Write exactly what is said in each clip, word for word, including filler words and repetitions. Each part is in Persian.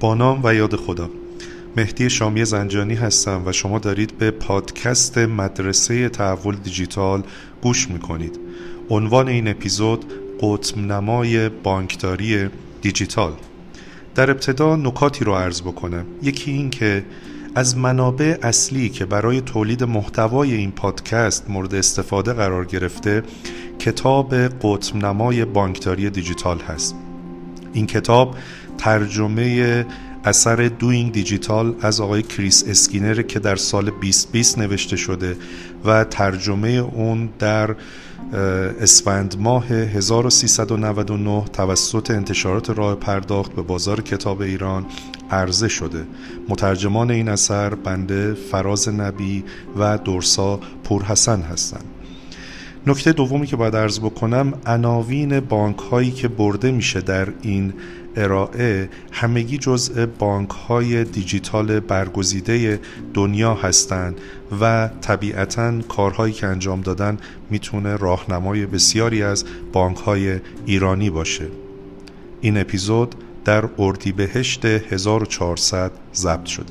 با نام و یاد خدا. مهدی شامی زنجانی هستم و شما دارید به پادکست مدرسه تحول دیجیتال گوش میکنید. عنوان این اپیزود قطب نمای بانکداری دیجیتال. در ابتدا نکاتی رو عرض بکنم. یکی این که از منابع اصلی که برای تولید محتوای این پادکست مورد استفاده قرار گرفته کتاب قطب نمای بانکداری دیجیتال هست. این کتاب ترجمه اثر دوینگ دیجیتال از آقای کریس اسکینر که در سال بیست بیست نوشته شده و ترجمه اون در اسفند ماه هزار و سیصد و نود و نه توسط انتشارات راه پرداخت به بازار کتاب ایران عرضه شده. مترجمان این اثر بنده فراز نبی و درسا پورحسن هستند. نکته دومی که باید عرض بکنم، عناوین بانک هایی که برده میشه در این ارائه همگی جزء بانک های دیجیتال برگزیده دنیا هستند و طبیعتاً کارهایی که انجام دادن میتونه راهنمای بسیاری از بانک های ایرانی باشه. این اپیزود در اردیبهشت هزار و چهارصد ضبط شده.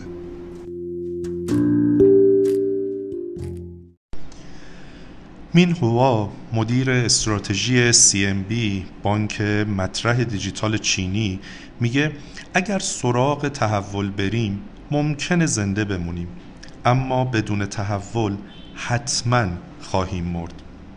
مین هوا، مدیر استراتژی سی ام بی بانک مطرح دیجیتال چینی، میگه اگر سراغ تحول بریم ممکنه زنده بمونیم، اما بدون تحول حتما خواهیم مرد.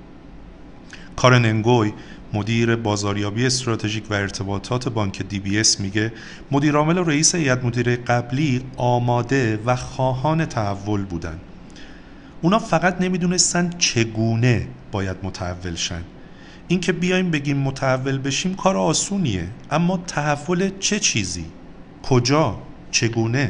کارن انگوی، مدیر بازاریابی استراتژیک و ارتباطات بانک دی بی اس، میگه مدیر عامل و رئیس هیئت مدیره قبلی آماده و خواهان تحول بودن. اونا فقط نمیدونستن چگونه باید متحول شن. این که بیایم بگیم متحول بشیم کار آسونیه، اما تحول چه چیزی؟ کجا؟ چگونه؟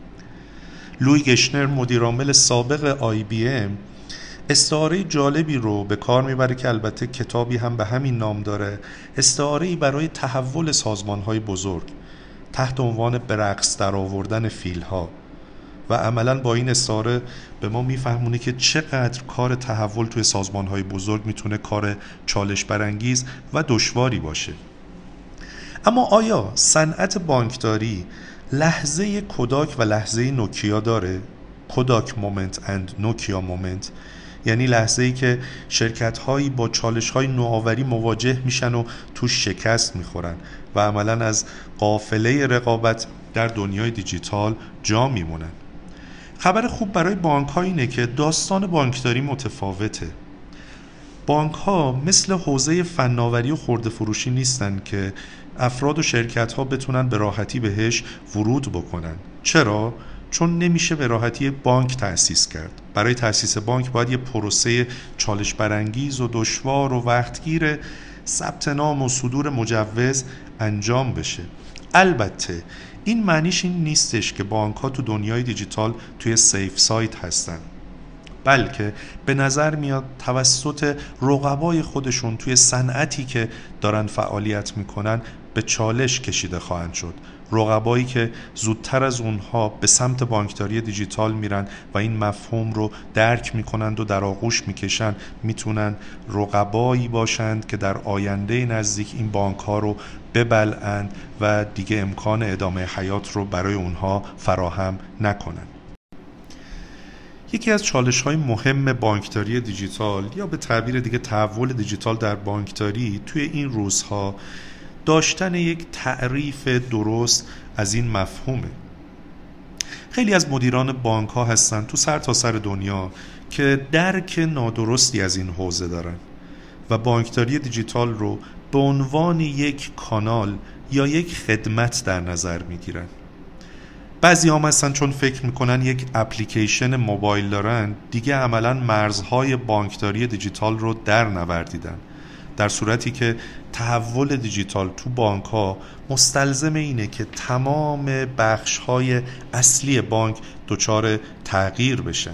لوی گشنر، مدیر عامل سابق آی بی ام، استعاره جالبی رو به کار میبره که البته کتابی هم به همین نام داره، استعاره‌ای برای تحول سازمان‌های بزرگ تحت عنوان به رقص در آوردن فیل‌ها، و عملاً با این استعاره به ما میفهمونه که چقدر کار تحول توی سازمان‌های بزرگ میتونه کار چالش برانگیز و دشواری باشه. اما آیا صنعت بانکداری لحظه کوداک و لحظه نوکیا داره؟ کوداک مومنت اند نوکیا مومنت، یعنی لحظه‌ای که شرکت‌هایی با چالش‌های نوآوری مواجه میشن و توش شکست میخورن و عملاً از قافله رقابت در دنیای دیجیتال جا میمونن. خبر خوب برای بانک‌ها اینه که داستان بانکداری متفاوته. بانک‌ها مثل حوزه فناوری و خرده فروشی نیستن که افراد و شرکت‌ها بتونن به راحتی بهش ورود بکنن. چرا؟ چون نمیشه به راحتی بانک تأسیس کرد. برای تأسیس بانک باید یه پروسه چالش برانگیز و دشوار و وقتگیر ثبت نام و صدور مجوز انجام بشه. البته این معنیش این نیستش که بانک‌ها تو دنیای دیجیتال توی سیف سایت هستن، بلکه به نظر میاد توسط رقبای خودشون توی صنعتی که دارن فعالیت میکنن به چالش کشیده خواهند شد. رقبایی که زودتر از اونها به سمت بانکداری دیجیتال میرن و این مفهوم رو درک میکنند و در آغوش میکشن، میتونن رقبایی باشند که در آینده نزدیک این بانک ها رو ببلعند و دیگه امکان ادامه حیات رو برای اونها فراهم نکنن. یکی از چالش‌های مهم بانکداری دیجیتال، یا به تعبیر دیگه تحول دیجیتال در بانکداری، توی این روزها داشتن یک تعریف درست از این مفهومه. خیلی از مدیران بانک ها هستن تو سر تا سر دنیا که درک نادرستی از این حوزه دارن و بانکداری دیجیتال رو به عنوان یک کانال یا یک خدمت در نظر میگیرن. بعضی هم هستن چون فکر میکنن یک اپلیکیشن موبایل دارن دیگه عملاً مرزهای بانکداری دیجیتال رو در نوردیدن، در صورتی که تحول دیجیتال تو بانک ها مستلزم اینه که تمام بخش های اصلی بانک دچار تغییر بشن.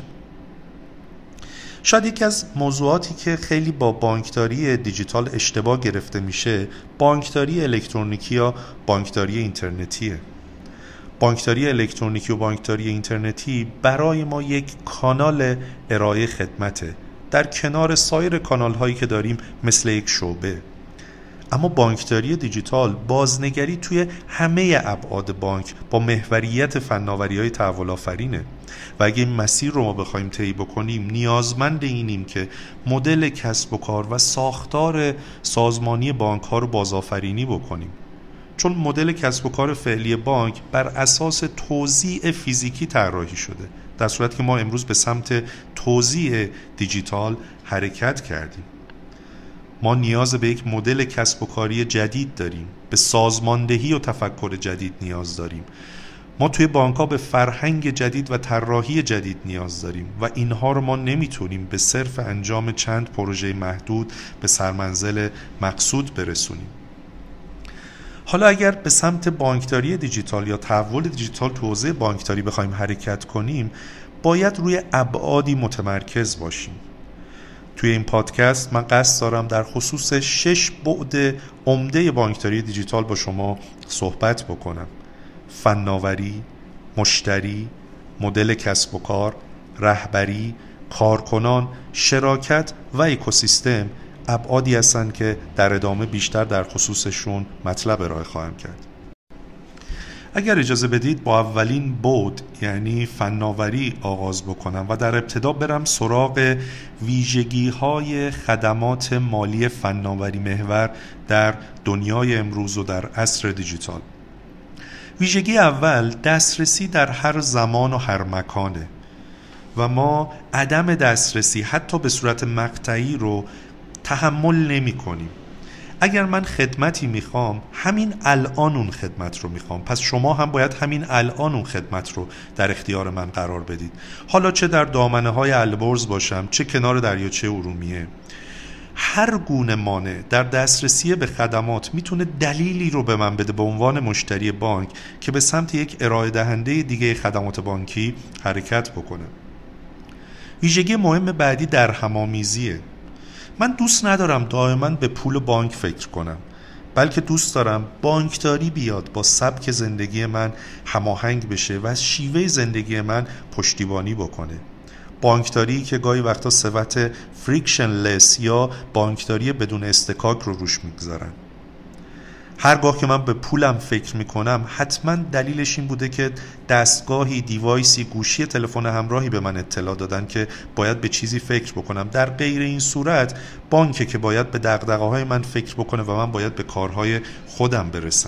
شاید یکی از موضوعاتی که خیلی با بانکداری دیجیتال اشتباه گرفته میشه بانکداری الکترونیکی یا بانکداری اینترنتیه. بانکداری الکترونیکی و بانکداری اینترنتی برای ما یک کانال ارائه خدمته در کنار سایر کانال هایی که داریم مثل یک شعبه. اما بانکداری دیجیتال بازنگری توی همه ابعاد بانک با محوریت فناوری‌های تحول آفرینه و اگه این مسیر رو ما بخوایم طی بکنیم نیازمند اینیم که مدل کسب و کار و ساختار سازمانی بانک‌ها رو بازآفرینی بکنیم، چون مدل کسب و کار فعلی بانک بر اساس توزیع فیزیکی طراحی شده، در صورتی که ما امروز به سمت توزیع دیجیتال حرکت کردیم. ما نیاز به یک مدل کسب و کاری جدید داریم، به سازماندهی و تفکر جدید نیاز داریم. ما توی بانک‌ها به فرهنگ جدید و طراحی جدید نیاز داریم و اینها رو ما نمیتونیم به صرف انجام چند پروژه محدود به سرمنزل مقصود برسونیم. حالا اگر به سمت بانکداری دیجیتال یا تحول دیجیتال تو حوزه بانکداری بخوایم حرکت کنیم، باید روی ابعادی متمرکز باشیم. توی این پادکست من قصد دارم در خصوص شش بعد عمده بانکداری دیجیتال با شما صحبت بکنم: فناوری، مشتری، مدل کسب و کار، رهبری، کارکنان، شراکت و اکوسیستم. ابعادی هستند که در ادامه بیشتر در خصوصشون مطلب ارائه خواهم کرد. اگر اجازه بدید با اولین بعد یعنی فناوری آغاز بکنم و در ابتدا برم سراغ ویژگی‌های خدمات مالی فناوری محور در دنیای امروز و در عصر دیجیتال. ویژگی اول دسترسی در هر زمان و هر مکانه و ما عدم دسترسی حتی به صورت مقطعی رو تحمل نمی کنیم. اگر من خدمتی میخوام همین الان اون خدمت رو میخوام، پس شما هم باید همین الان اون خدمت رو در اختیار من قرار بدید، حالا چه در دامنه های البرز باشم چه کنار دریاچه ارومیه. هر گونه مانع در دسترسی به خدمات میتونه دلیلی رو به من بده به عنوان مشتری بانک که به سمت یک ارائه دهنده دیگه خدمات بانکی حرکت بکنه. ویژگی مهم بعدی در همامیزیه. من دوست ندارم دائما به پول بانک فکر کنم، بلکه دوست دارم بانکداری بیاد با سبک زندگی من هماهنگ بشه و از شیوه زندگی من پشتیبانی بکنه. بانکداری که گاهی وقتا صفت فریکشنلس یا بانکداری بدون استکاک رو روش میگذارن. هرگاه که من به پولم فکر میکنم حتما دلیلش این بوده که دستگاهی، دیوایسی، گوشی تلفن همراهی به من اطلاع دادن که باید به چیزی فکر بکنم. در غیر این صورت بانکه که باید به دغدغه‌های من فکر بکنه و من باید به کارهای خودم برسم.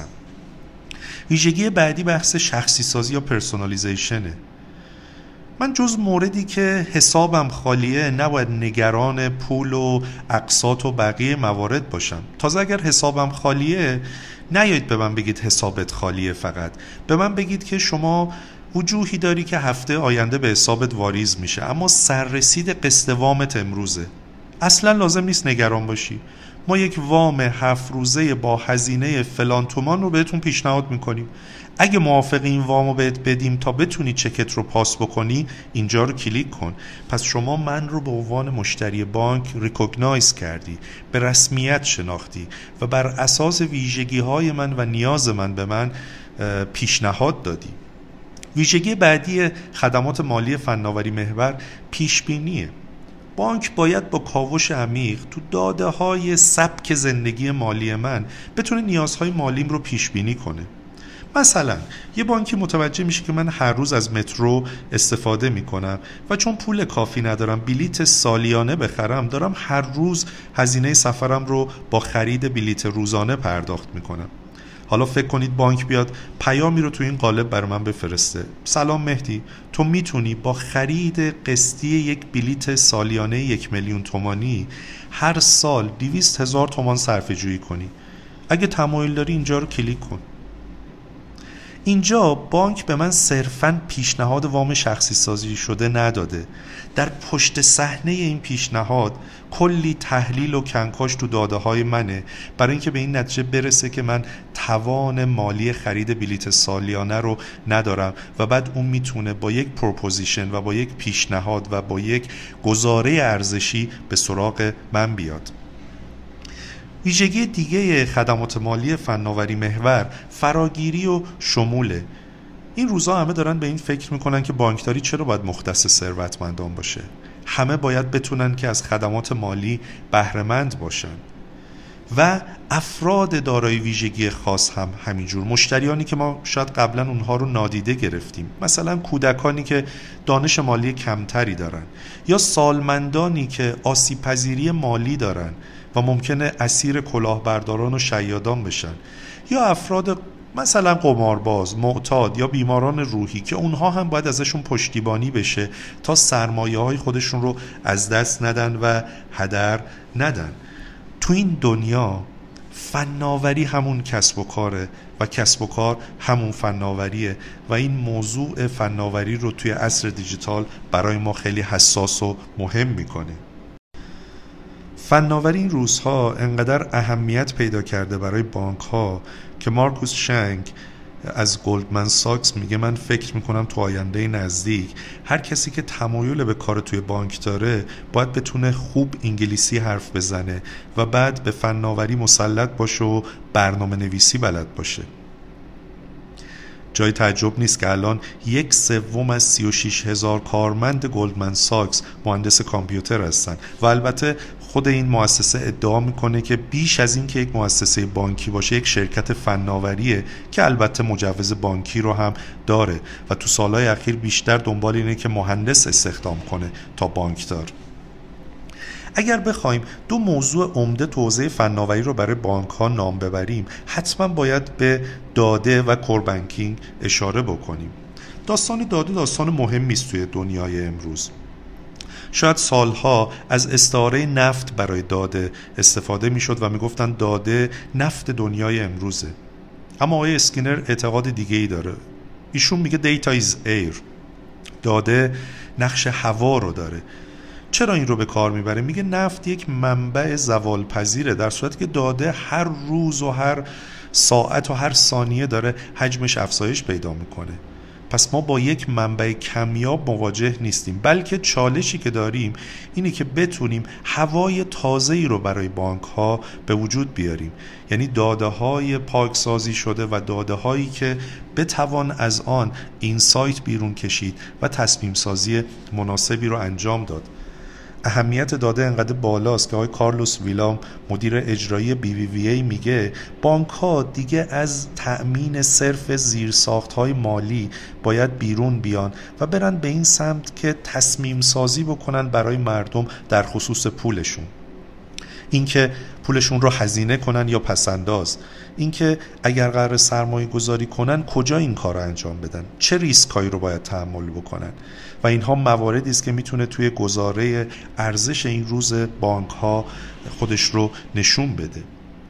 ویژگی بعدی بحث شخصی سازی یا پرسونالیزیشنه. من جز موردی که حسابم خالیه نباید نگران پول و اقساط و بقیه موارد باشم. تازه اگر حسابم خالیه نیایید به من بگید حسابت خالیه، فقط به من بگید که شما وجوهی داری که هفته آینده به حسابت واریز میشه اما سررسید قسط وامت امروزه. اصلا لازم نیست نگران باشی. ما یک وام هفت روزه با هزینه فلان تومان رو بهتون پیشنهاد میکنیم. اگه موافق این وامو بهت بدیم تا بتونی چکت رو پاس بکنی، اینجا رو کلیک کن. پس شما من رو به عنوان مشتری بانک ریکگنایز کردی، به رسمیت شناختی و بر اساس ویژگی های من و نیاز من به من پیشنهاد دادی. ویژگی بعدی خدمات مالی فناوری محور پیشبینیه. بانک باید با کاوش عمیق تو داده های سبک زندگی مالی من بتونه نیازهای مالیم رو پیش بینی کنه. مثلا یه بانکی متوجه میشه که من هر روز از مترو استفاده میکنم و چون پول کافی ندارم بلیت سالیانه بخرم، دارم هر روز هزینه سفرم رو با خرید بلیت روزانه پرداخت میکنم. حالا فکر کنید بانک بیاد پیامی رو تو این قالب بر من بفرسته: سلام مهدی، تو میتونی با خرید قسطی یک بلیت سالیانه یک میلیون تومانی هر سال دویست هزار تومان صرفه جویی کنی. اگه تمایل داری اینجا رو کلیک کن. اینجا بانک به من صرفاً پیشنهاد وام شخصی سازی شده نداده. در پشت صحنه این پیشنهاد کلی تحلیل و کنکاش تو داده های منه برای اینکه به این نتیجه برسه که من توان مالی خرید بلیت سالیانه رو ندارم و بعد اون میتونه با یک پروپوزیشن و با یک پیشنهاد و با یک گزاره ارزشی به سراغ من بیاد. ویژگی دیگه خدمات مالی فناوری محور فراگیری و شموله. این روزا همه دارن به این فکر میکنن که بانکداری چرا باید مختص ثروتمندان باشه. همه باید بتونن که از خدمات مالی بهره مند باشن. و افراد دارای ویژگی خاص هم همینجور، مشتریانی که ما شاید قبلا اونها رو نادیده گرفتیم، مثلا کودکانی که دانش مالی کمتری دارن یا سالمندانی که آسیب پذیری مالی دارن و ممکنه اسیر کلاهبرداران و شیادان بشن، یا افراد مثلا قمارباز، معتاد یا بیماران روحی که اونها هم باید ازشون پشتیبانی بشه تا سرمایه های خودشون رو از دست ندن و هدر ندن. تو این دنیا فناوری همون کسب و کاره و کسب و کار همون فناوریه و این موضوع فناوری رو توی عصر دیجیتال برای ما خیلی حساس و مهم میکنه. فناوری این روزها انقدر اهمیت پیدا کرده برای بانک ها که مارکوس شنگ از گلدمن ساکس میگه من فکر میکنم تو آینده نزدیک هر کسی که تمایل به کار توی بانک داره باید بتونه خوب انگلیسی حرف بزنه و بعد به فناوری مسلط باشه و برنامه نویسی بلد باشه. جای تعجب نیست که الان یک سوم از سی و شش هزار کارمند گلدمن ساکس مهندس کامپیوتر هستن و البته خود این مؤسسه ادعا میکنه که بیش از این که یک مؤسسه بانکی باشه یک شرکت فناوریه که البته مجوز بانکی رو هم داره و تو سالهای اخیر بیشتر دنبال اینه که مهندس استخدام کنه تا بانکدار. اگر بخوایم دو موضوع عمده تو حوزه فناوری رو برای بانک ها نام ببریم، حتما باید به داده و کور بانکینگ اشاره بکنیم. داستان داده داستان مهمی است توی دنیای امروز. شاید سالها از استعاره نفت برای داده استفاده میشد و میگفتن داده نفت دنیای امروزه، اما آقای اسکینر اعتقاد دیگه ای داره. ایشون میگه دیتا is air، داده نقش هوا رو داره. چرا این رو به کار میبره؟ میگه نفت یک منبع زوال پذیره، در صورتی که داده هر روز و هر ساعت و هر ثانیه داره حجمش افزایش پیدا میکنه. پس ما با یک منبع کمیاب مواجه نیستیم، بلکه چالشی که داریم اینه که بتونیم هوای تازه‌ای رو برای بانک ها به وجود بیاریم، یعنی داده های پاکسازی شده و داده هایی که بتوان از آن اینسایت بیرون کشید و تصمیم سازی مناسبی رو انجام داد. اهمیت داده انقدر بالاست که آقای کارلوس ویلام مدیر اجرایی بی وی وی ای میگه بانک ها دیگه از تأمین صرف زیرساخت‌های مالی باید بیرون بیان و برن به این سمت که تصمیم سازی بکنن برای مردم در خصوص پولشون، اینکه پولشون رو هزینه کنن یا پسنداز، اینکه اگر قرار سرمایه گذاری کنن کجا این کار رو انجام بدن، چه ریسکایی رو باید تحمل بکنن و اینها مواردی است که میتونه توی گزاره ارزش این روز بانک ها خودش رو نشون بده.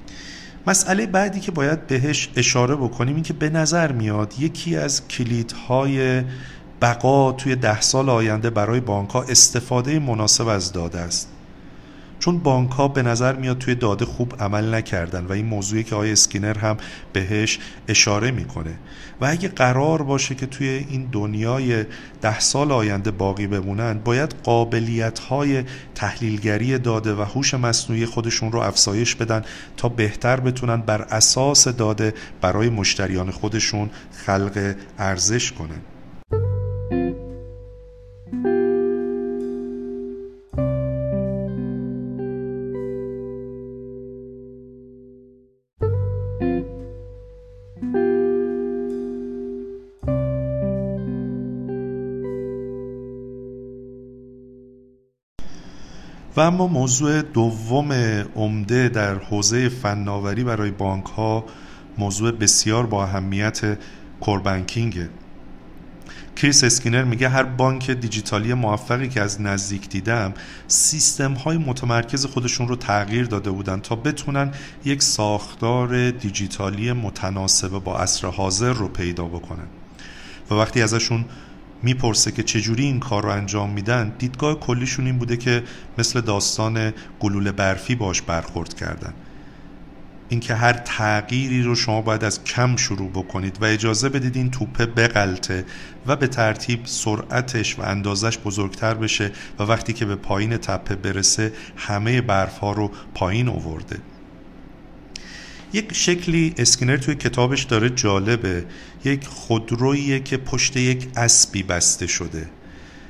مسئله بعدی که باید بهش اشاره بکنیم این که به نظر میاد یکی از کلیدهای بقا توی ده سال آینده برای بانک ها استفاده مناسب از داده است، چون بانک ها به نظر میاد توی داده خوب عمل نکردن و این موضوعی که آقای اسکینر هم بهش اشاره میکنه و اگه قرار باشه که توی این دنیای ده سال آینده باقی بمونن باید قابلیت های تحلیلگری داده و هوش مصنوعی خودشون رو افزایش بدن تا بهتر بتونن بر اساس داده برای مشتریان خودشون خلق ارزش کنن. و اما موضوع دوم عمده در حوزه فناوری برای بانک ها موضوع بسیار با اهمیت کور بانکینگه. کریس اسکینر میگه هر بانک دیجیتالی موفقی که از نزدیک دیدم سیستم های متمرکز خودشون رو تغییر داده بودن تا بتونن یک ساختار دیجیتالی متناسب با عصر حاضر رو پیدا بکنن و وقتی ازشون میپرسه که چجوری این کار رو انجام میدن، دیدگاه کلیشون این بوده که مثل داستان گلوله برفی باش برخورد کردن، اینکه هر تغییری رو شما باید از کم شروع بکنید و اجازه بدید این توپه بغلطه و به ترتیب سرعتش و اندازش بزرگتر بشه و وقتی که به پایین تپه برسه همه برفها رو پایین آورده. یک شکلی اسکینر توی کتابش داره جالبه، یک خودرویی که پشت یک اسبی بسته شده،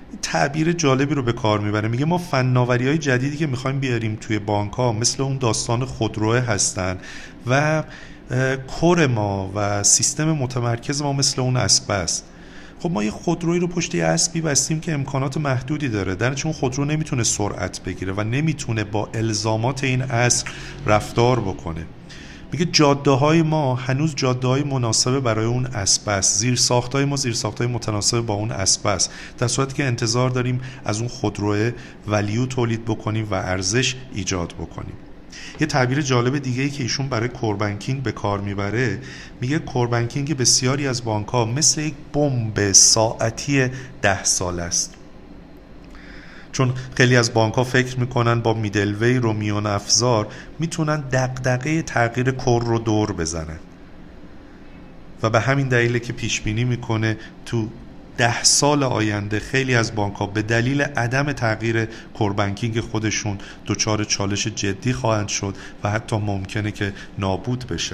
تعبیر جالبی رو به کار میبره. میگه ما فناوری‌های جدیدی که میخوایم بیاریم توی بانک‌ها مثل اون داستان خودروه هستن و کور ما و سیستم متمرکز ما مثل اون اسب است. خب ما یه خودرویی رو پشت یه اسبی بستیم که امکانات محدودی داره، در نتیجه اون خودرو نمیتونه سرعت بگیره و نمیتونه با الزامات این عصر رفتار بکنه. میگه جاده های ما هنوز جاده های مناسب برای اون اسب است، زیر ساخت های ما زیر ساخت های متناسب با اون اسب است، در صورتی که انتظار داریم از اون خودروه ولیو تولید بکنیم و ارزش ایجاد بکنیم. یه تعبیر جالب دیگه ای که ایشون برای کور بانکینگ به کار میبره، میگه کور بانکینگ بسیاری از بانک ها مثل یک بمب ساعتی ده سال است. چون خیلی از بانک ها فکر میکنن با میدلوی رو میان افزار میتونن دغدغه تغییر کور رو دور بزنن و به همین دلیله که پیش بینی میکنه تو ده سال آینده خیلی از بانک ها به دلیل عدم تغییر کور بانکینگ خودشون دچار چالش جدی خواهند شد و حتی ممکنه که نابود بشن.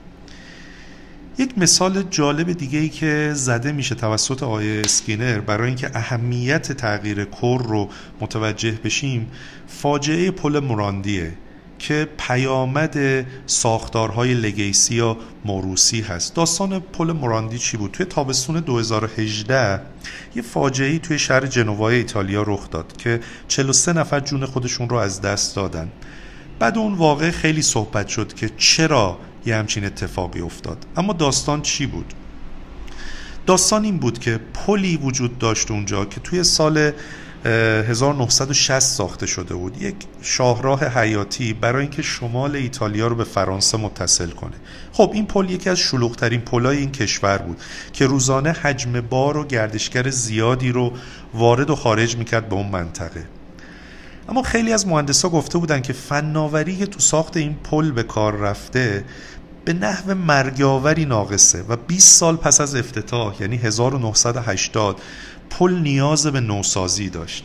یک مثال جالب دیگه ای که زده میشه توسط آقای اسکینر برای اینکه اهمیت تغییر کور رو متوجه بشیم، فاجعه پل موراندیه که پیامد ساختارهای لگیسی یا موروثی هست. داستان پل موراندی چی بود؟ توی تابستون دو هزار و هجده یه فاجعه‌ای توی شهر جنوای ایتالیا رخ داد که چهل و سه نفر جون خودشون رو از دست دادن. بعد اون واقع خیلی صحبت شد که چرا یه همچین اتفاقی افتاد. اما داستان چی بود؟ داستان این بود که پلی وجود داشت اونجا که توی سال هزار و نهصد و شصت ساخته شده بود، یک شاهراه حیاتی برای اینکه شمال ایتالیا رو به فرانسه متصل کنه. خب این پل یکی از شلوغ‌ترین پل‌های این کشور بود که روزانه حجم بار و گردشگر زیادی رو وارد و خارج می‌کرد به اون منطقه. اما خیلی از مهندسا گفته بودن که فناوری که تو ساخت این پل به کار رفته به نحو مرگاوری ناقصه و بیست سال پس از افتتاح یعنی هزار و نهصد و هشتاد پل نیاز به نوسازی داشت.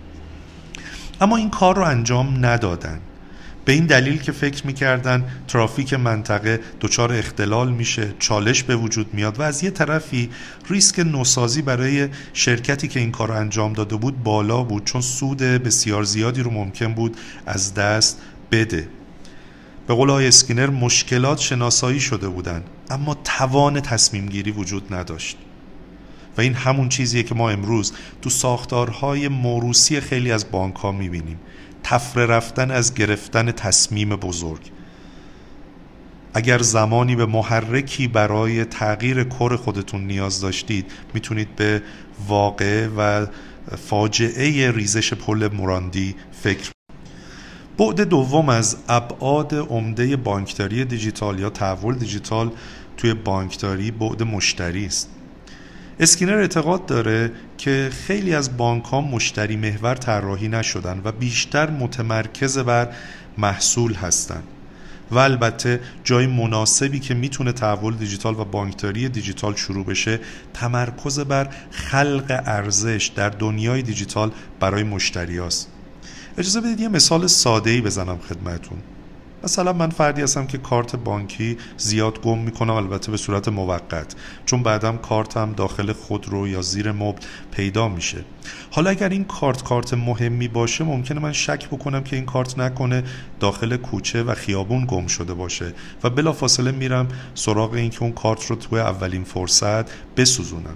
اما این کار رو انجام ندادن به این دلیل که فکر میکردن ترافیک منطقه دچار اختلال میشه، چالش به وجود میاد و از یه طرفی ریسک نوسازی برای شرکتی که این کار رو انجام داده بود بالا بود، چون سود بسیار زیادی رو ممکن بود از دست بده. به قول آقای اسکینر مشکلات شناسایی شده بودن اما توان تصمیم گیری وجود نداشت و این همون چیزیه که ما امروز تو ساختارهای موروثی خیلی از بانک ها میبینیم، تفره رفتن از گرفتن تصمیم بزرگ. اگر زمانی به محرکی برای تغییر کور خودتون نیاز داشتید میتونید به واقعه و فاجعه ریزش پل موراندی فکر. بعد دوم از ابعاد عمده بانکداری دیجیتال یا تحول دیجیتال توی بانکداری بعد مشتری است. اسکینر اعتقاد داره که خیلی از بانک ها مشتری محور طراحی نشدن و بیشتر متمرکز بر محصول هستن و البته جای مناسبی که میتونه تحول دیجیتال و بانکداری دیجیتال شروع بشه تمرکز بر خلق ارزش در دنیای دیجیتال برای مشتری هست. اجازه بدید یه مثال ساده‌ای بزنم خدمتون. مثلا من فردی هستم که کارت بانکی زیاد گم میکنم، البته به صورت موقت، چون بعدم کارتم داخل خودرو یا زیر مبل پیدا میشه. حالا اگر این کارت کارت مهمی باشه ممکنه من شک بکنم که این کارت نکنه داخل کوچه و خیابون گم شده باشه و بلافاصله میرم سراغ این که اون کارت رو توی اولین فرصت بسوزونم.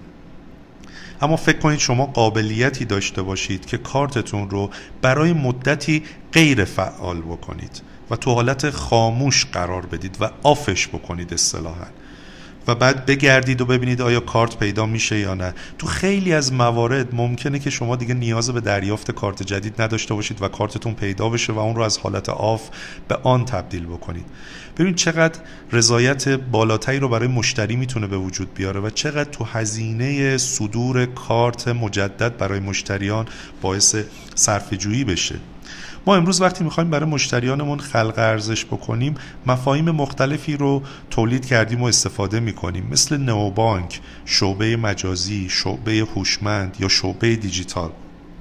اما فکر کنید شما قابلیتی داشته باشید که کارتتون رو برای مدتی غیر فعال بکنید و تو حالت خاموش قرار بدید و آفش بکنید اصطلاحاً و بعد بگردید و ببینید آیا کارت پیدا میشه یا نه. تو خیلی از موارد ممکنه که شما دیگه نیاز به دریافت کارت جدید نداشته باشید و کارتتون پیدا بشه و اون رو از حالت آف به آن تبدیل بکنید. ببین چقدر رضایت بالاتری رو برای مشتری میتونه به وجود بیاره و چقدر تو هزینه صدور کارت مجدد برای مشتریان باعث صرفه‌جویی بشه. ما امروز وقتی میخوایم برای مشتریانمون خلق ارزش بکنیم مفاهیم مختلفی رو تولید کردیم و استفاده میکنیم، مثل نئوبانک، شعبه مجازی، شعبه هوشمند یا شعبه دیجیتال.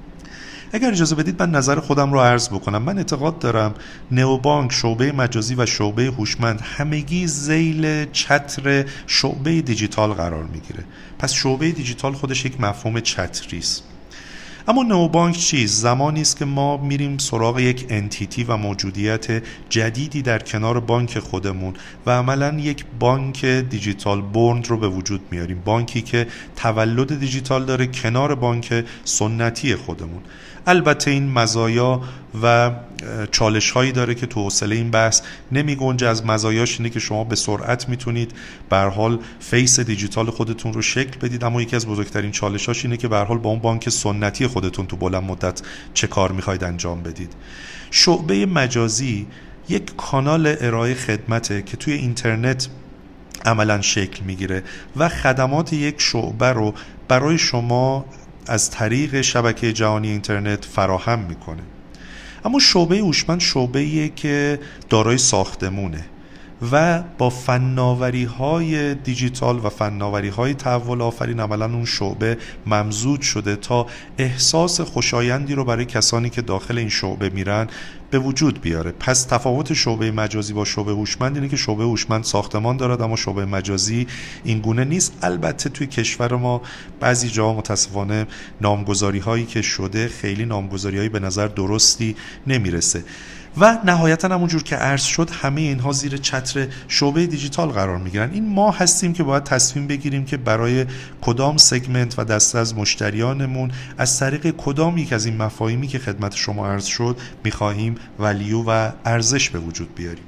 اگر اجازه بدید من نظر خودم رو عرض بکنم. من اعتقاد دارم نئوبانک، شعبه مجازی و شعبه هوشمند همگی ذیل چتر شعبه دیجیتال قرار میگیره. پس شعبه دیجیتال خودش یک مفهوم چتری است. اما نوبانک چیست؟ زمانی است که ما میریم سراغ یک انتیتی و موجودیت جدیدی در کنار بانک خودمون و عملاً یک بانک دیجیتال بورن رو به وجود میاریم، بانکی که تولد دیجیتال داره کنار بانک سنتی خودمون. البته این مزایا و چالش هایی داره که تو حوصله این بحث نمی گنجه. از مزایاش اینه که شما به سرعت میتونید به هر حال فیس دیجیتال خودتون رو شکل بدید، اما یکی از بزرگترین چالش هاش اینه که به هر حال با اون بانک سنتی خودتون تو بلند مدت چه کار میخواید انجام بدید. شعبه مجازی یک کانال ارائه خدمته که توی اینترنت عملا شکل میگیره و خدمات یک شعبه رو برای شما از طریق شبکه جهانی اینترنت فراهم میکنه. اما شعبه هوشمند شعبه‌ایه که دارای ساختمونه و با فناوری‌های دیجیتال و فناوری‌های تحول آفرین عملاً اون شعبه ممزوج شده تا احساس خوشایندی رو برای کسانی که داخل این شعبه میرن به وجود بیاره. پس تفاوت شعبه مجازی با شعبه هوشمند اینه که شعبه هوشمند ساختمان دارد اما شعبه مجازی این گونه نیست. البته توی کشور ما بعضی جاها متاسفانه نامگذاری‌هایی که شده خیلی نامگذاری‌هایی به نظر درستی نمیرسه. و نهایتا همونجور که عرض شد همه اینها زیر چتر شعبه دیجیتال قرار میگیرن. این ما هستیم که باید تصمیم بگیریم که برای کدام سگمنت و دسته از مشتریانمون از طریق کدام یک از این مفاهیمی که خدمت شما عرض شد میخواهیم ولیو و ارزش به وجود بیاریم.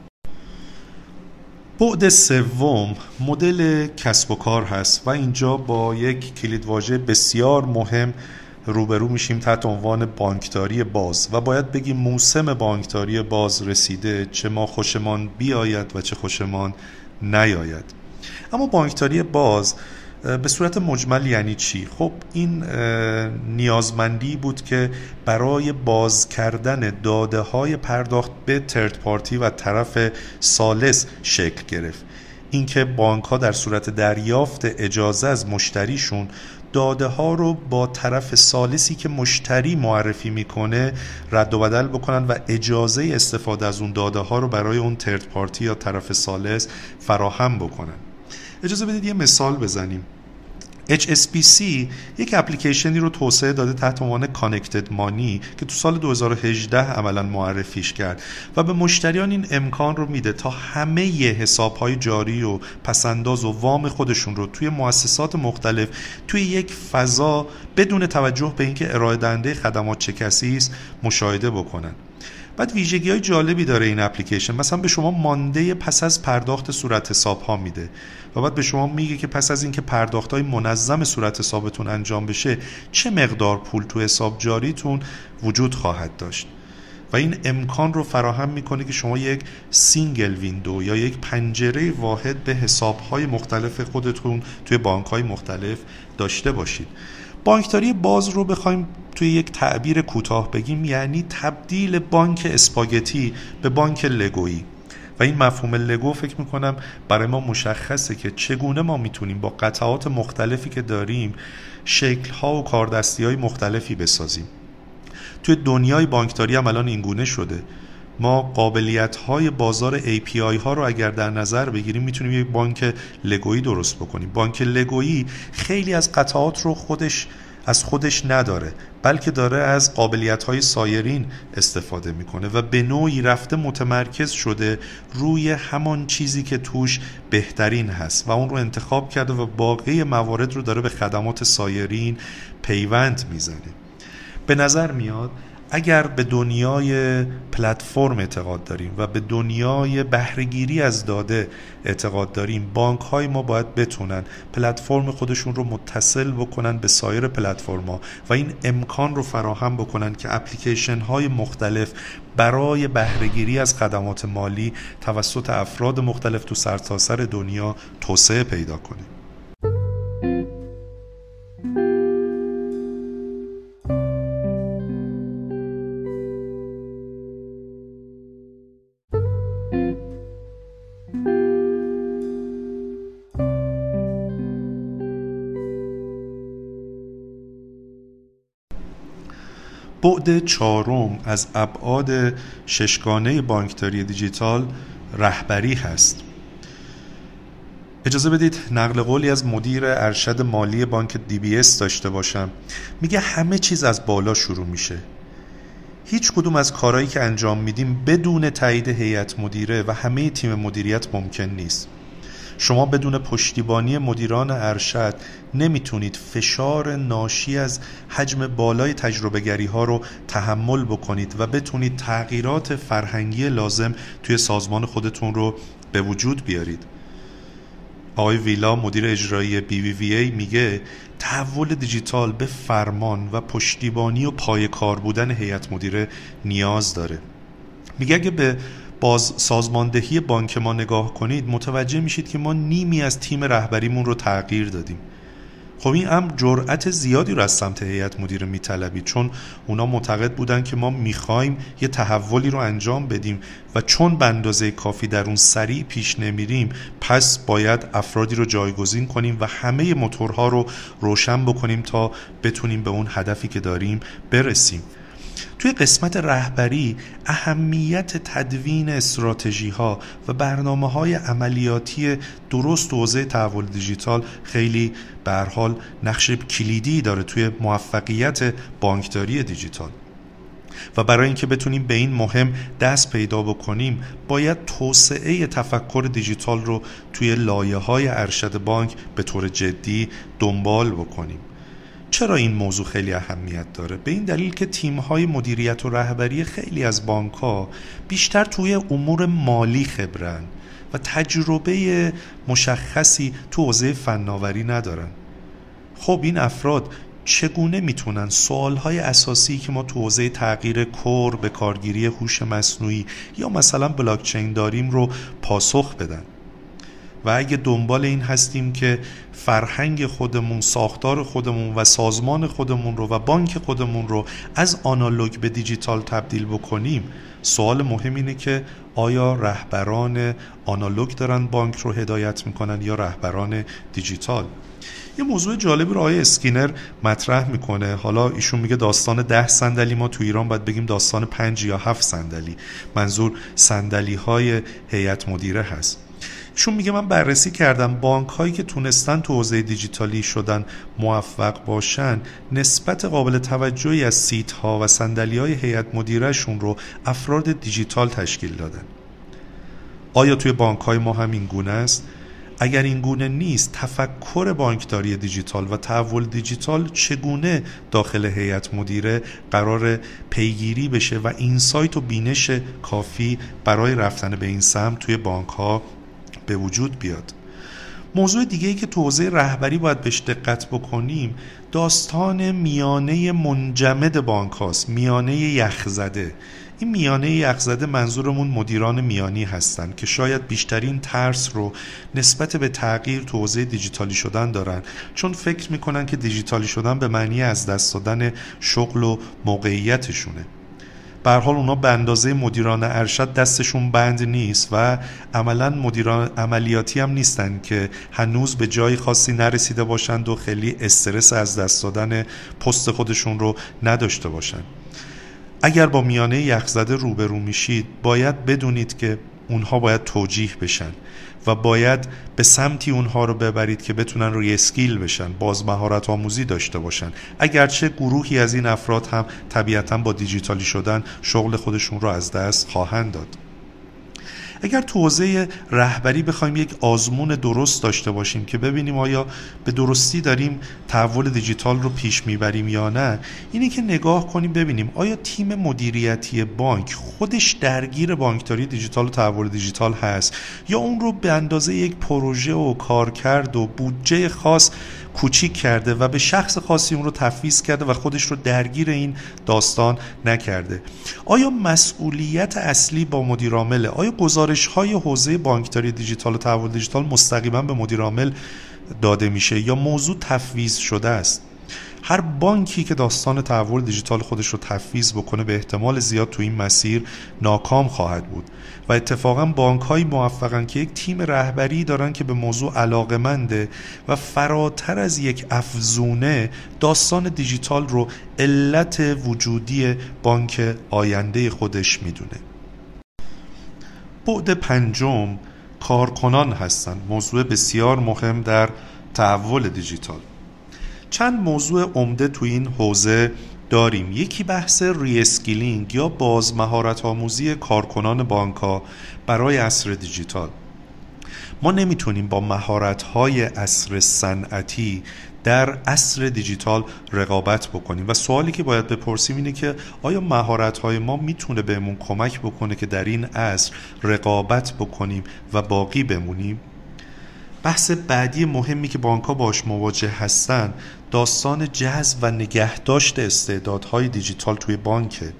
بعد سوم مدل کسب و کار هست و اینجا با یک کلیدواژه بسیار مهم روبرو میشیم تحت عنوان بانکداری باز و باید بگیم موسم بانکداری باز رسیده، چه ما خوشمان بیاید و چه خوشمان نیاید. اما بانکداری باز به صورت مجمل یعنی چی؟ خب این نیازمندی بود که برای باز کردن داده های پرداخت به ترد پارتی و طرف ثالث شکل گرفت. اینکه بانک ها در صورت دریافت اجازه از مشتریشون داده ها رو با طرف ثالثی که مشتری معرفی میکنه رد و بدل بکنن و اجازه استفاده از اون داده ها رو برای اون ترد پارتی یا طرف ثالث فراهم بکنن. اجازه بدید یه مثال بزنیم. اچ اس بی سی یک اپلیکیشنی رو توسعه داده تحت عنوان کانکتد مانی که تو سال دو هزار و هجده عملاً معرفیش کرد و به مشتریان این امکان رو میده تا همه ی حساب‌های جاری و پسنداز و وام خودشون رو توی مؤسسات مختلف توی یک فضا بدون توجه به اینکه ارائه دهنده خدمات چه کسی است مشاهده بکنن. بعد ویژگی‌های جالبی داره این اپلیکیشن. مثلا به شما مانده پس از پرداخت صورت حساب ها میده و بعد به شما میگه که پس از اینکه پرداخت‌های منظم صورت حسابتون انجام بشه چه مقدار پول تو حساب جاریتون وجود خواهد داشت و این امکان رو فراهم میکنه که شما یک سینگل ویندو یا یک پنجره واحد به حساب‌های مختلف خودتون توی بانک‌های مختلف داشته باشید. بانکداری باز رو بخوایم توی یک تعبیر کوتاه بگیم یعنی تبدیل بانک اسپاگتی به بانک لگویی و این مفهوم لگو فکر میکنم برای ما مشخصه که چگونه ما میتونیم با قطعات مختلفی که داریم شکل‌ها و کاردستی‌های مختلفی بسازیم. توی دنیای بانکداری هم الان اینگونه شده. ما قابلیت‌های بازار ای پی آی ها رو اگر در نظر بگیریم میتونیم یک بانک لگویی درست بکنیم. بانک لگویی خیلی از قطعات رو خودش از خودش نداره بلکه داره از قابلیت‌های سایرین استفاده میکنه و به نوعی رفته متمرکز شده روی همان چیزی که توش بهترین هست و اون رو انتخاب کرده و باقی موارد رو داره به خدمات سایرین پیوند میزنه. به نظر میاد اگر به دنیای پلتفرم اعتقاد داریم و به دنیای بهره‌گیری از داده اعتقاد داریم، بانک‌های ما باید بتونن پلتفرم خودشون رو متصل بکنن به سایر پلتفرم‌ها و این امکان رو فراهم بکنن که اپلیکیشن‌های مختلف برای بهره‌گیری از خدمات مالی توسط افراد مختلف تو سرتاسر دنیا توسعه پیدا کنه. بعد چهارم از ابعاد ششگانه بانکداری دیجیتال رهبری هست. اجازه بدید نقل قولی از مدیر ارشد مالی بانک دی بی اس داشته باشم. میگه همه چیز از بالا شروع میشه. هیچ کدوم از کارهایی که انجام میدیم بدون تایید هیئت مدیره و همه تیم مدیریت ممکن نیست. شما بدون پشتیبانی مدیران ارشد نمیتونید فشار ناشی از حجم بالای تجربه گری ها رو تحمل بکنید و بتونید تغییرات فرهنگی لازم توی سازمان خودتون رو به وجود بیارید. آقای ویلا مدیر اجرایی بی وی وی ای میگه تحول دیجیتال به فرمان و پشتیبانی و پایه‌کار بودن هیئت مدیره نیاز داره. میگه اگه به باز سازماندهی بانک ما نگاه کنید متوجه میشید که ما نیمی از تیم رهبریمون رو تغییر دادیم. خب این امر جرأت زیادی رو از سمت هیئت مدیره میطلبید، چون اونا معتقد بودن که ما میخوایم یه تحولی رو انجام بدیم و چون به اندازه کافی در اون سریع پیش نمیریم پس باید افرادی رو جایگزین کنیم و همه موتورها رو روشن بکنیم تا بتونیم به اون هدفی که داریم برسیم. توی قسمت رهبری اهمیت تدوین استراتژی ها و برنامه های عملیاتی درست حوزه تحول دیجیتال خیلی به هر حال نقش کلیدی داره توی موفقیت بانکداری دیجیتال. و برای اینکه بتونیم به این مهم دست پیدا بکنیم باید توسعه تفکر دیجیتال رو توی لایه‌های ارشد بانک به طور جدی دنبال بکنیم. چرا این موضوع خیلی اهمیت داره؟ به این دلیل که تیم‌های مدیریت و رهبری خیلی از بانک‌ها بیشتر توی امور مالی خبرن و تجربه مشخصی تو حوزه فناوری ندارن. خب این افراد چگونه میتونن سوالهای اساسی که ما تو حوزه تغییر کور به کارگیری هوش مصنوعی یا مثلا بلاکچین داریم رو پاسخ بدن؟ و اگه دنبال این هستیم که فرهنگ خودمون، ساختار خودمون و سازمان خودمون رو و بانک خودمون رو از آنالوگ به دیجیتال تبدیل بکنیم، سوال مهم اینه که آیا رهبران آنالوگ دارن بانک رو هدایت میکنن یا رهبران دیجیتال؟ یه موضوع جالبی رو آقای اسکینر مطرح میکنه. حالا ایشون میگه داستان ده صندلی، ما تو ایران باید بگیم داستان پنج یا هفت صندلی. منظور صندلی های هیئت مدیره هست. چون میگه من بررسی کردم بانک هایی که تونستن تو حوزه دیجیتالی شدن موفق باشن نسبت قابل توجهی از سیت ها و صندلی های هیئت مدیره شون رو افراد دیجیتال تشکیل دادن. آیا توی بانک های ما هم این گونه است؟ اگر این گونه نیست، تفکر بانکداری دیجیتال و تحول دیجیتال چگونه داخل هیئت مدیره قرار پیگیری بشه و اینسایت و بینش کافی برای رفتن به این سمت توی بانک ها به وجود بیاد؟ موضوع دیگه ای که تو حوزه رهبری باید بهش دقت بکنیم داستان میانه منجمد بانک هاست، میانه یخزده. این میانه یخزده منظورمون مدیران میانی هستن که شاید بیشترین ترس رو نسبت به تغییر تو حوزه دیجیتالی شدن دارن، چون فکر میکنن که دیجیتالی شدن به معنی از دست دادن شغل و موقعیتشونه. به هر حال اونا به اندازه مدیران ارشد دستشون بند نیست و عملاً مدیران عملیاتی هم نیستن که هنوز به جای خاصی نرسیده باشند و خیلی استرس از دست دادن پست خودشون رو نداشته باشن. اگر با میانه یخزده روبرو میشید باید بدونید که اونها باید توجیه بشن و باید به سمتی اونها رو ببرید که بتونن روی اسکیل بشن، باز مهارت آموزی داشته باشن. اگرچه گروهی از این افراد هم طبیعتاً با دیجیتالی شدن شغل خودشون رو از دست خواهند داد. اگر تو حوزه رهبری بخوایم یک آزمون درست داشته باشیم که ببینیم آیا به درستی داریم تحول دیجیتال رو پیش میبریم یا نه، اینه که نگاه کنیم ببینیم آیا تیم مدیریتی بانک خودش درگیر بانکداری دیجیتال و تحول دیجیتال هست یا اون رو به اندازه یک پروژه و کارکرد و بودجه خاص کوچیک کرده و به شخص خاصی اون رو تفویض کرده و خودش رو درگیر این داستان نکرده. آیا مسئولیت اصلی با مدیر عامله؟ آیا گزارش های حوزه بانکداری دیجیتال و تحول دیجیتال مستقیما به مدیر عامل داده میشه یا موضوع تفویض شده است؟ هر بانکی که داستان تحول دیجیتال خودش رو تفویض بکنه به احتمال زیاد تو این مسیر ناکام خواهد بود و اتفاقا بانک‌های موفقن که یک تیم رهبری دارن که به موضوع علاقه‌منده و فراتر از یک افزونه داستان دیجیتال رو علت وجودی بانک آینده خودش میدونه. بعد پنجم، کارکنان هستند. موضوع بسیار مهم در تحول دیجیتال. چند موضوع عمده تو این حوزه داریم. یکی بحث ری اسکیلینگ یا باز مهارت آموزی کارکنان بانک‌ها برای عصر دیجیتال. ما نمیتونیم با مهارت‌های عصر صنعتی در عصر دیجیتال رقابت بکنیم و سوالی که باید بپرسیم اینه که آیا مهارت‌های ما میتونه بهمون کمک بکنه که در این عصر رقابت بکنیم و باقی بمونیم؟ بحث بعدی مهمی که بانک‌ها باش مواجه هستن داستان جذب و نگهداشت استعدادهای دیجیتال توی بانکه.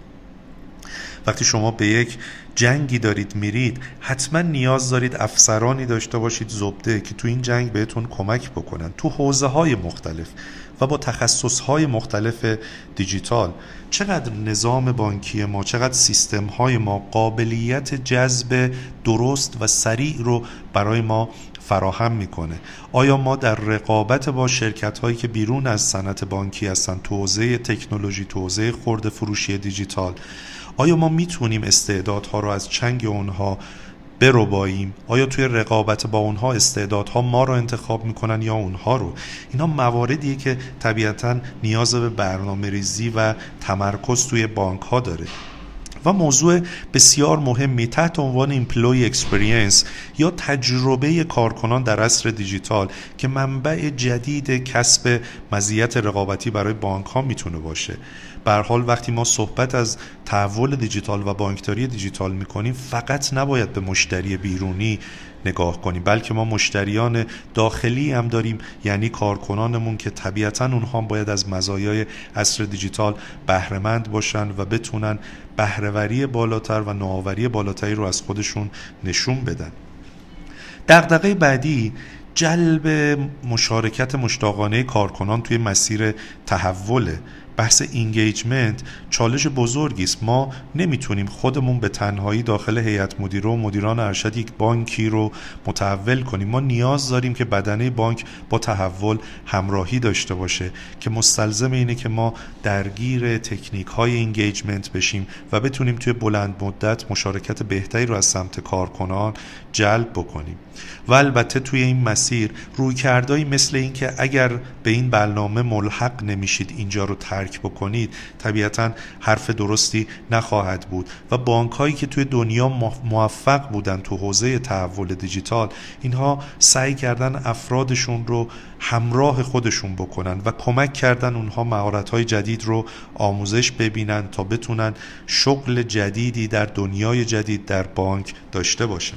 وقتی شما به یک جنگی دارید میرید، حتما نیاز دارید افسرانی داشته باشید زبده که تو این جنگ بهتون کمک بکنن تو حوزه‌های مختلف و با تخصص‌های مختلف دیجیتال. چقدر نظام بانکی ما، چقدر سیستم‌های ما قابلیت جذب درست و سریع رو برای ما فراهم میکنه؟ آیا ما در رقابت با شرکت‌هایی که بیرون از صنعت بانکی هستن تو حوزه تکنولوژی، تو حوزه خرده فروشی دیجیتال، آیا ما میتونیم استعدادها رو از چنگ اونها برباییم؟ آیا توی رقابت با اونها استعدادها ما رو انتخاب میکنن یا اونها رو؟ اینا مواردیه که طبیعتاً نیاز به برنامه ریزی و تمرکز توی بانک ها داره. و موضوع بسیار مهمی تحت عنوان Employee Experience یا تجربه کارکنان در عصر دیجیتال که منبع جدید کسب مزیت رقابتی برای بانک ها میتونه باشه. به هر حال وقتی ما صحبت از تحول دیجیتال و بانکداری دیجیتال میکنیم، فقط نباید به مشتری بیرونی نگاه کنیم، بلکه ما مشتریان داخلی هم داریم، یعنی کارکنانمون که طبیعتاً اونها باید از مزایای عصر دیجیتال بهره‌مند باشن و بتونن بهره‌وری بالاتر و نوآوری بالاتری رو از خودشون نشون بدن. دغدغه بعدی جلب مشارکت مشتاقانه کارکنان توی مسیر تحوله. بحث اینگیجمنت چالش بزرگی است. ما نمیتونیم خودمون به تنهایی داخل هیئت مدیره و مدیران ارشد یک بانکی رو متحول کنیم. ما نیاز داریم که بدنه بانک با تحول همراهی داشته باشه که مستلزم اینه که ما درگیر تکنیک های اینگیجمنت بشیم و بتونیم توی بلند مدت مشارکت بهتری رو از سمت کارکنان جلب بکنیم. و البته توی این مسیر رویکردهایی مثل این که اگر به این برنامه ملحق نمیشید، اینجا رو ترک بکنید، طبیعتاً حرف درستی نخواهد بود. و بانک‌هایی که توی دنیا موفق بودن تو حوزه تحول دیجیتال، اینها سعی کردن افرادشون رو همراه خودشون بکنن و کمک کردن اونها مهارت‌های جدید رو آموزش ببینن تا بتونن شغل جدیدی در دنیای جدید در بانک داشته باشن.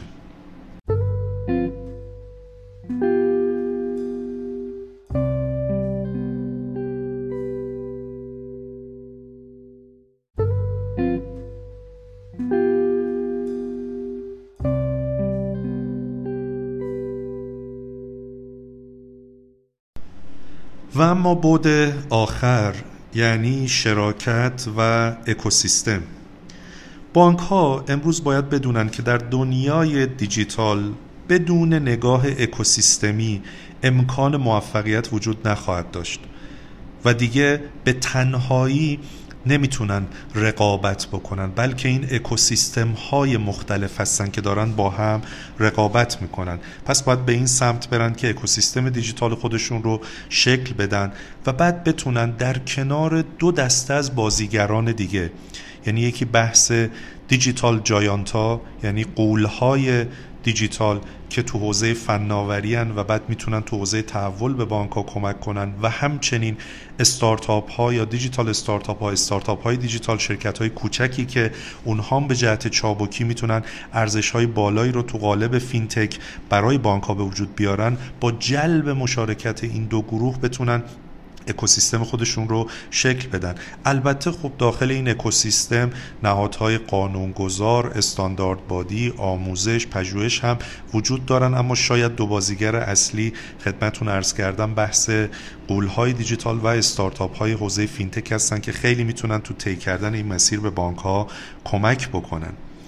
و اما بعد آخر، یعنی شراکت و اکوسیستم. بانک ها امروز باید بدونن که در دنیای دیجیتال بدون نگاه اکوسیستمی امکان موفقیت وجود نخواهد داشت و دیگه به تنهایی نمیتونن رقابت بکنن، بلکه این اکوسیستم های مختلف هستن که دارن با هم رقابت میکنن. پس باید به این سمت برن که اکوسیستم دیجیتال خودشون رو شکل بدن و بعد بتونن در کنار دو دسته از بازیگران دیگه، یعنی یکی بحث دیجیتال جایانتا، یعنی غول‌های دیجیتال که تو حوزه فناوری هن و بعد میتونن تو حوزه تحول به بانک ها کمک کنن، و همچنین استارتاپ ها یا دیجیتال استارتاپ ها، استارتاپ های دیجیتال، شرکت های کوچکی که اونها به جهت چابکی میتونن ارزش های بالایی رو تو قالب فینتک برای بانک ها به وجود بیارن. با جلب مشارکت این دو گروه بتونن اکوسیستم خودشون رو شکل بدن. البته خب داخل این اکوسیستم نهادهای قانونگذار، استانداردبادی، آموزش، پژوهش هم وجود دارن، اما شاید دو بازیگر اصلی خدمتتون عرض کردم بحث غول‌های دیجیتال و استارتاپ‌های حوزه فینتک هستن که خیلی میتونن تو طی کردن این مسیر به بانک‌ها کمک بکنن.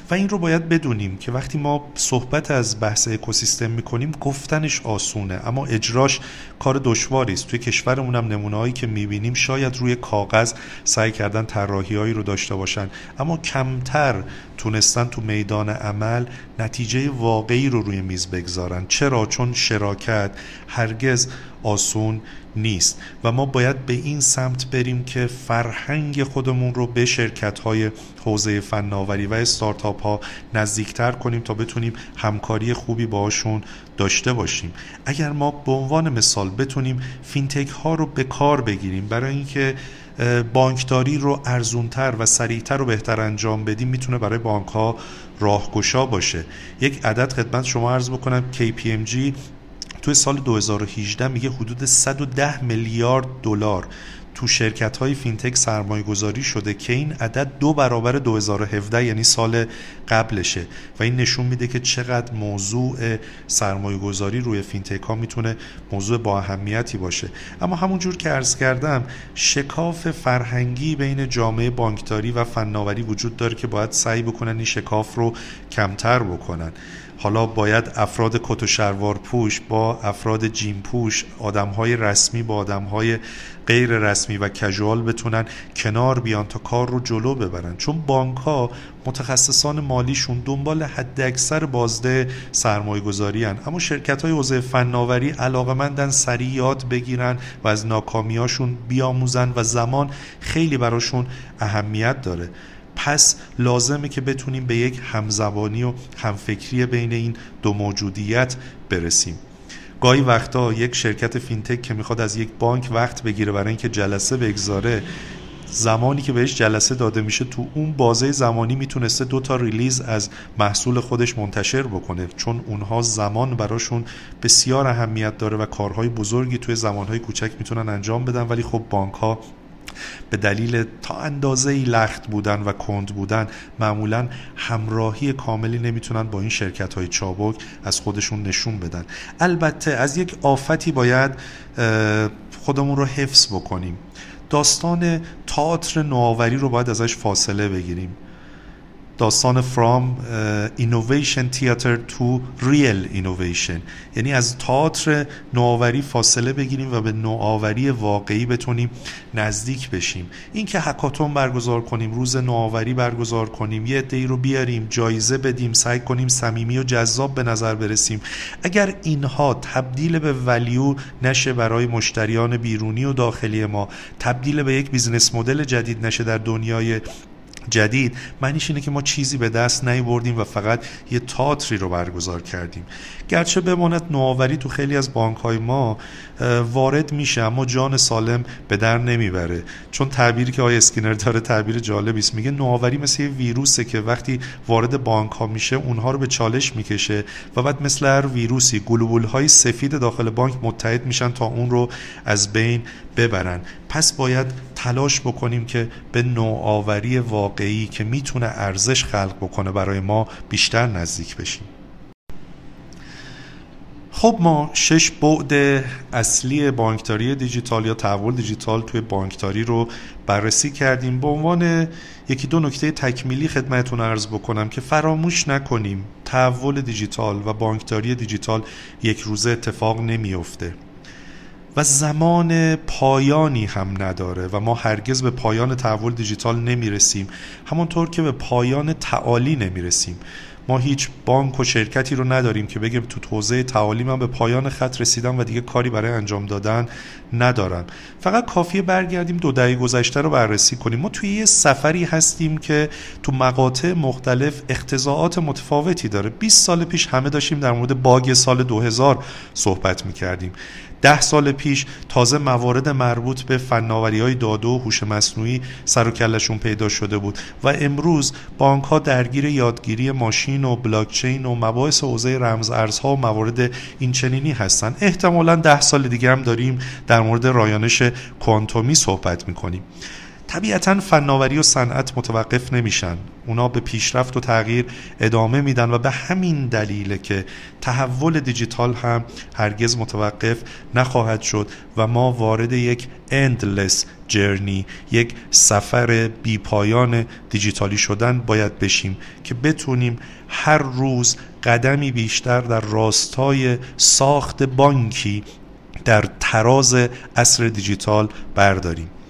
و این رو باید بدونیم که وقتی ما صحبت از بحث اکوسیستم میکنیم گفتنش آسونه اما اجراش کار دشواری است. توی کشورمون هم نمونه‌هایی که میبینیم شاید روی کاغذ سعی کردن طراحی‌هایی رو داشته باشن اما کمتر تونستن تو میدان عمل نتیجه واقعی رو روی میز بگذارن. چرا؟ چون شراکت هرگز آسون نیست و ما باید به این سمت بریم که فرهنگ خودمون رو به شرکت‌های حوزه فناوری و استارتاپ ها نزدیکتر کنیم تا بتونیم همکاری خوبی باشون داشته باشیم. اگر ما به عنوان مثال بتونیم فینتک ها رو به کار بگیریم برای اینکه بانکداری رو ارزونتر و سریعتر و بهتر انجام بدیم، میتونه برای بانک ها راهگشا باشه. یک عدد خدمت شما عرض بکنم، کی پی ام جی توی سال دو هزار و هجده میگه حدود صد و ده میلیارد دلار تو شرکت‌های فینتک سرمایه گذاری شده که این عدد دو برابر دو هزار و هفده یعنی سال قبلشه و این نشون میده که چقدر موضوع سرمایه گذاری روی فینتک ها میتونه موضوع با اهمیتی باشه. اما همونجور که عرض کردم شکاف فرهنگی بین جامعه بانکداری و فناوری وجود داره که باید سعی بکنن این شکاف رو کمتر بکنن. حالا باید افراد کت و شلوار پوش با افراد جیم پوش، آدم‌های رسمی با آدم‌های غیر رسمی و کژوال بتونن کنار بیان تا کار رو جلو ببرن، چون بانک‌ها متخصصان مالیشون دنبال حد اکثر بازده سرمایه گذاری هن. اما شرکت‌های حوزه فناوری علاقه‌مندن سریع یاد بگیرن و از ناکامیاشون بیاموزن و زمان خیلی براشون اهمیت داره. پس لازمه که بتونیم به یک همزبانی و همفکری بین این دو موجودیت برسیم. گاهی وقتا یک شرکت فینتک که میخواد از یک بانک وقت بگیره برای اینکه جلسه بگذاره، زمانی که بهش جلسه داده میشه تو اون بازه زمانی میتونسته دو تا ریلیز از محصول خودش منتشر بکنه، چون اونها زمان براشون بسیار اهمیت داره و کارهای بزرگی توی زمانهای کوچک میتونن انجام بدن. ولی خب بانک ها به دلیل تا اندازه‌ای لخت بودن و کند بودن معمولاً همراهی کاملی نمیتونن با این شرکت‌های چابک از خودشون نشون بدن. البته از یک آفتی باید خودمون رو حفظ بکنیم. داستان تئاتر نوآوری رو باید ازش فاصله بگیریم. داستان from uh, innovation theater to real innovation، یعنی از تئاتر نوآوری فاصله بگیریم و به نوآوری واقعی بتونیم نزدیک بشیم. این که هکاتون برگزار کنیم، روز نوآوری برگزار کنیم، یه عده‌ای رو بیاریم جایزه بدیم، سعی کنیم صمیمی و جذاب به نظر برسیم، اگر اینها تبدیل به ولیو نشه برای مشتریان بیرونی و داخلی ما، تبدیل به یک بیزنس مدل جدید نشه در دنیای جدید، معنیش اینه که ما چیزی به دست نیاوردیم و فقط یه تئاتری رو برگزار کردیم. گرچه بماند نوآوری تو خیلی از بانک‌های ما وارد میشه اما جان سالم به در نمیبره، چون تعبیری که آقای اسکینر داره تعبیر جالبی است. میگه نوآوری مثل یه ویروسه که وقتی وارد بانک‌ها میشه اونها رو به چالش میکشه و بعد مثل هر ویروسی گلوبول‌های سفید داخل بانک متحد میشن تا اون رو از بین ببرن. پس باید تلاش بکنیم که به نوآوری واقعی که میتونه ارزش خلق بکنه برای ما بیشتر نزدیک بشیم. خب ما شش بعد اصلی بانکداری دیجیتال یا تحول دیجیتال توی بانکداری رو بررسی کردیم. به عنوان یکی دو نکته تکمیلی خدمتتون عرض بکنم که فراموش نکنیم تحول دیجیتال و بانکداری دیجیتال یک روزه اتفاق نمیفته و زمان پایانی هم نداره و ما هرگز به پایان تحول دیجیتال نمیرسیم، همونطور که به پایان تعالی نمیرسیم. ما هیچ بانک و شرکتی رو نداریم که بگیم تو حوزه تعالی من به پایان خط رسیدم و دیگه کاری برای انجام دادن ندارم. فقط کافیه برگردیم دو دهه گذشته رو بررسی کنیم. ما توی یه سفری هستیم که تو مقاطع مختلف اقتضاعات متفاوتی داره. بیست سال پیش همه داشتیم در مورد باگ سال دو هزار صحبت می‌کردیم. ده سال پیش تازه موارد مربوط به فناوری‌های داده و هوش مصنوعی سر و کلشون پیدا شده بود و امروز بانک‌ها درگیر یادگیری ماشین و بلاکچین و مباحث حوزه رمز ارزها و موارد این چنینی هستن. احتمالاً ده سال دیگه هم داریم در مورد رایانش کوانتومی صحبت می‌کنیم. طبیعتاً فناوری و صنعت متوقف نمیشن، اونا به پیشرفت و تغییر ادامه میدن و به همین دلیله که تحول دیجیتال هم هرگز متوقف نخواهد شد و ما وارد یک endless journey، یک سفر بی پایان دیجیتالی شدن باید بشیم که بتونیم هر روز قدمی بیشتر در راستای ساخت بانکی در تراز عصر دیجیتال برداریم.